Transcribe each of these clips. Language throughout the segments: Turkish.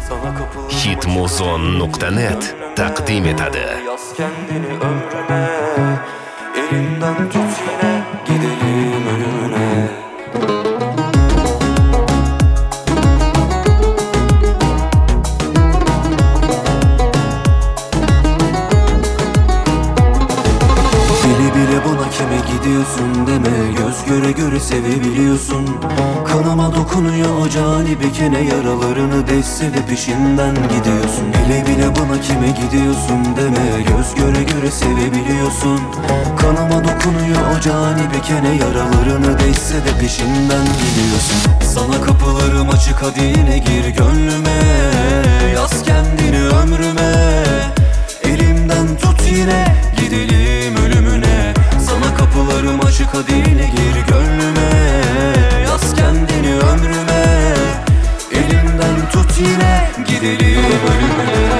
Hitmuzon.net taqdim etadi. Yaz kendini ömrüme, elimden tut yine, gidelim ölümüne. Bile bile bana kime gidiyorsun deme, göz göre göre sevebiliyorsun. Kanıma dokunuyor o cani bir kene, yaralarını deşse de peşinden gidiyorsun. Bile bile bana kime gidiyorsun deme, göz göre göre sevebiliyorsun. Kanıma dokunuyor o cani bir kene, yaralarını deşse de peşinden gidiyorsun. Sana kapılarım açık, hadi yine gir gönlüme. Yaz kendini ömrüme, elimden tut yine, gidelim ölümüne. Sana kapılarım açık, hadi yine gir gönlüme. Yaz kendini ömrüme, elimden tut yine, gidelim ölümüne.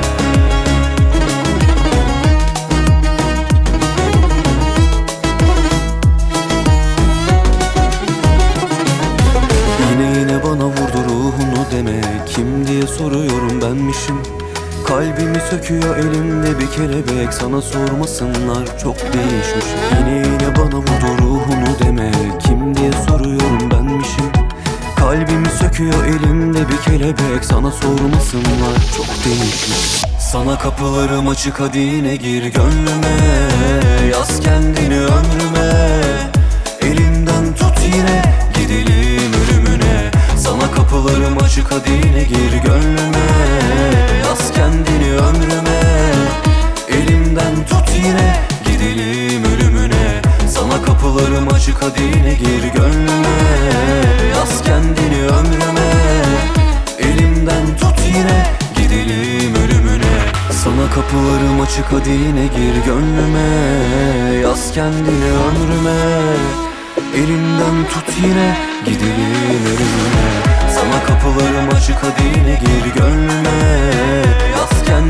Yine bana vurdu ruhunu deme, kim diye soruyorum benmişim. Kalbimi söküyor elimde bir kelebek, sana sormasınlar çok değişmiş. Yine bana vurdu ruhunu deme, kim diye soruyorum benmişim. Kalbimi söküyor elimde bir kelebek, sana sormasınlar çok değişmiş. Sana kapılarım açık, hadi yine gir gönlüme. Yaz kendini ömrüme, elimden tut yine, gidelim ölümüne. Sana kapılarım açık, hadi yine gir gönlüme. Yaz kendini ömrüme, elimden tut yine, gidelim ölümüne. Sana kapılarım açık, hadi yine gir gönlüme. Yaz kendini ömrüme, elimden tut yine, gidelim ölümüne. Sana kapılarım açık, hadi yine gir gönlüme. Yaz kendini ömrüme, elimden tut yine, gidelim ölümüne. Sana kapılarım açık, hadi yine gir gönlüme. Yaz kendini